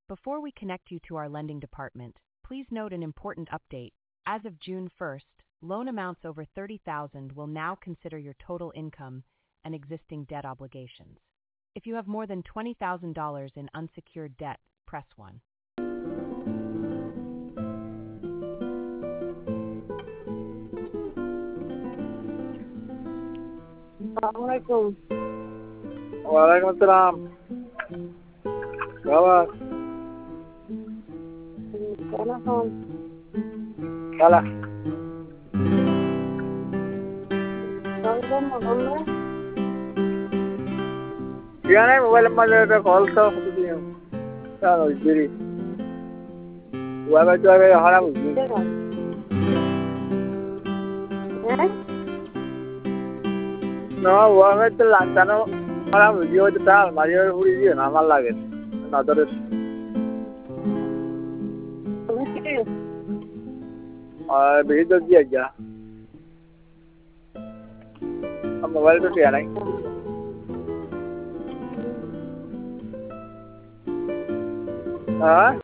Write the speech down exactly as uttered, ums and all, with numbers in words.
Before we connect you to our lending department, please note an important update. As of June first, loan amounts over thirty thousand dollars will now consider your total income and existing debt obligations. If you have more than twenty thousand dollars in unsecured debt, press one. Assalamualaikum. Waalaikumsalam. Kawan, Telepon. salah. Tolong mana? Dia ni mobile mana ada call tu aku tu yang. Tahu jadi. Wah, tu ada haram. Eh? No, wah, tu lantaran haram video tu tahu. Mario puri dia nama lagi. Nader. Mesti. Ah, begitu dia aja. Am mobile tu dia ni. हाँ